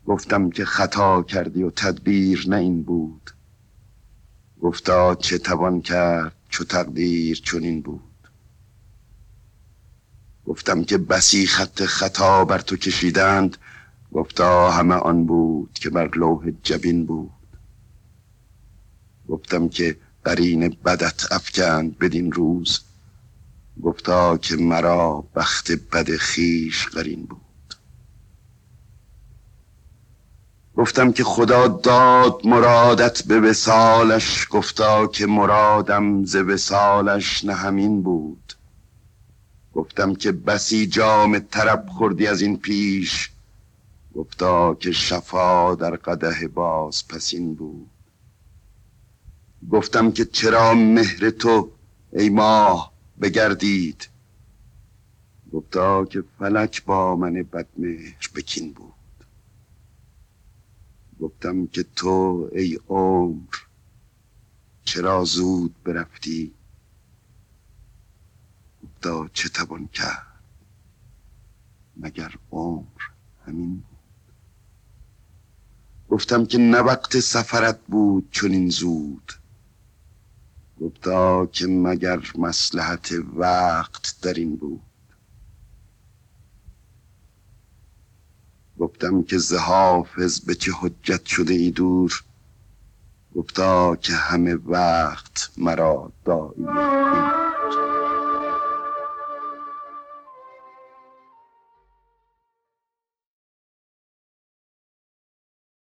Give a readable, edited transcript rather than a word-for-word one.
گفتم که خطا کردی و تدبیر نه این بود. گفتا چه توان کرد چو تقدیر چنین بود. گفتم که بسی خط خطا بر تو کشیدند. گفتا همه آن بود که بر لوح جبین بود. گفتم که قرین بدت افکند بدین روز. گفتا که مرا بخت بد خویش قرین بود. گفتم که خدا داد مرادت به وصالش. گفتا که مرادم ز وصالش نه همین بود. گفتم که بسی جام طرب خوردی از این پیش. گفتا که شفا در قدح باز پسین بود. گفتم که چرا مهر تو ای ماه بگردید. گفتا که فلک با من بدمهر بکین بود. گفتم که تو ای عمر چرا زود برفتی. گفتا چه توان کرد مگر عمر همین بود. گفتم که نه وقت سفرت بود چنین زود. گفتا که مگر مصلحت وقت در این بود. گفتم که ز حافظ به چه حجت شده ای دور. گفتا که همه وقت مرا داعیه